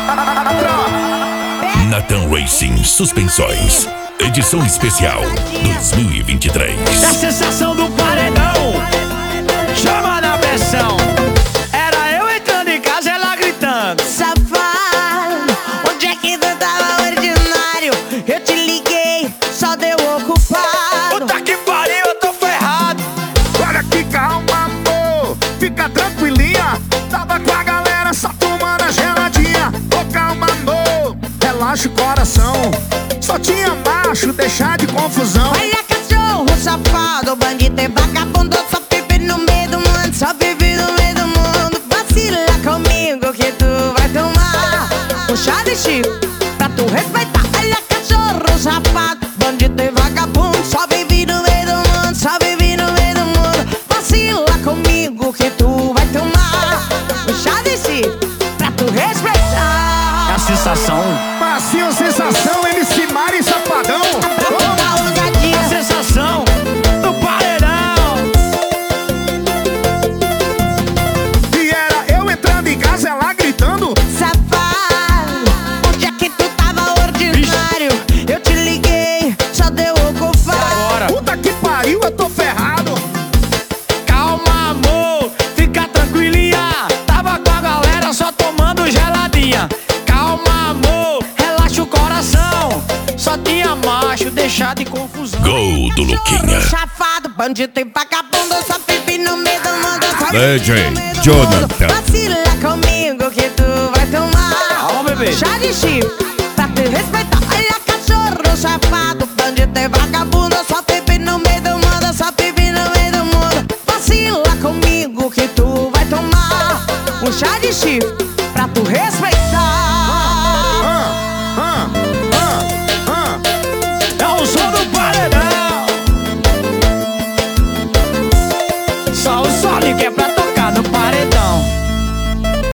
Nathan Racing Suspensões, edição especial 2023. A sensação do paredão chama na pressão. Era eu entrando em casa, ela gritando: safado, onde é que tu tava ordinário? Eu te liguei, só deu ocupado. puta que pariu, eu tô ferrado. Olha que calma, amor, fica tranquilinha. Tava com a galera só tomando a geladinha. Ô, calma, amor, relaxa o coração. Só tinha macho, deixar de confusão. Olha cachorro, safado, bandido e vagabundo. Só vive no meio do mundo, só vive no meio do mundo. Vacila comigo que tu vai tomar um chá de Chico pra tu respeitar. Olha cachorro, safado, bandido e vagabundo. Só vive no meio do mundo, só vive no meio do mundo. Vacila comigo que tu vai tomar um chá de Chico pra tu respeitar. A sensação, Passinho, sensação, MC Mari Safadão. a sensação do paredão. E era eu entrando em casa, ela gritando: Safado, onde é que tu tava ordinário? Eu te liguei, só deu ocupado. Agora, puta que pariu, eu tô ferrado. calma, amor, fica tranquilinha. Tava com a galera só tomando geladinha. Calma, amor, relaxa o coração. Só tinha macho, deixar de confusão. Gol do Luquinha. Safado, bandido e vagabundo. Só vive no meio do mundo, só vive Legend no meio do Jonathan. mundo. Vacila comigo que tu vai tomar Calma, bebê. chá de Chico pra te respeitar. Olha cachorro, safado, bandido e vagabundo. Só vive no meio do mundo, só vive no meio do mundo. Vacila comigo que tu vai tomar um chá de Chico pra tu respeitar. É o som do paredão. Só o Sonic é